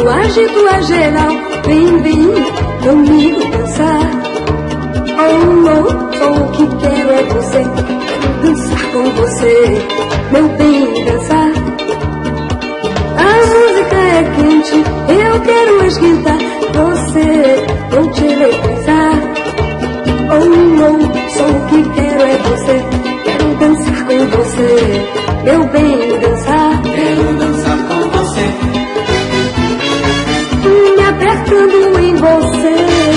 eu agito a geral. Vem, vem comigo dançar. Oh, oh, só o que quero é você. Quero dançar com você, meu bem, dançar. A música é quente, eu quero esquentar. Você, vou te eletrizar. Oh, oh, só o que quero é você. Quero dançar com você, meu bem, dançar. Quero dançar com você, me apertando em você.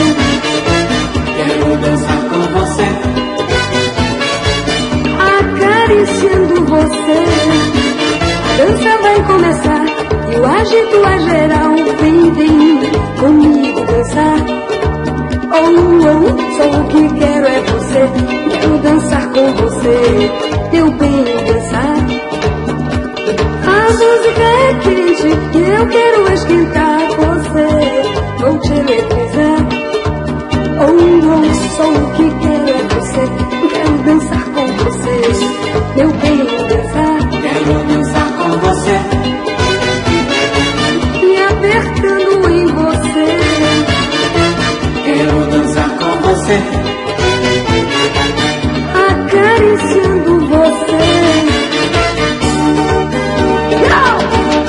quero dançar com você, Acariciando você. A dança vai começar e o agito a geral. Vem, vem comigo dançar. Oh, oh, só o que quero é você. Quero dançar com você, meu bem, dançar. A música é quente e eu quero esquentar você. Vou te eletrizar. Oh, oh, só o que quero é você. Quero dançar com você, meu bem, dançar. quero dançar com você, Me apertando em você. quero dançar com você, Acariciando você. Yo!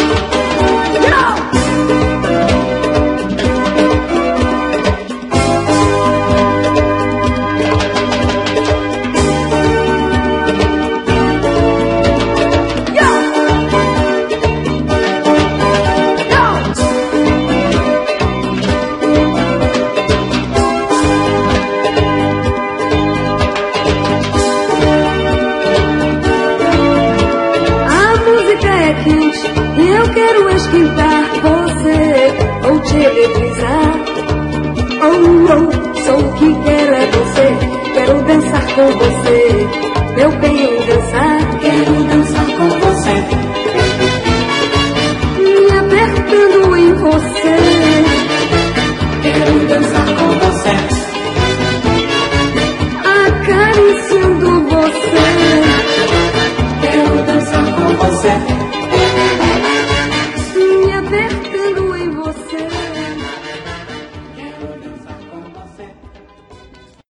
E eu quero esquentar você, vou te eletrizar. Oh, oh, só o que quero é você. Quero dançar com você, meu bem, dançar. quero dançar com você, Me apertando em você. quero dançar com você, Acariciando você. quero dançar com você, Me apertando